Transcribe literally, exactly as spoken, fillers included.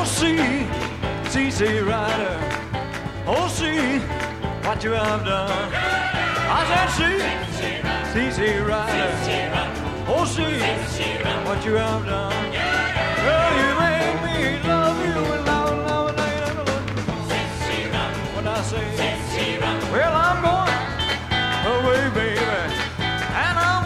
Oh, see, C C Rider. Oh, see what you have done. I said, see, C C Rider. Oh, see what you have done. Girl, you made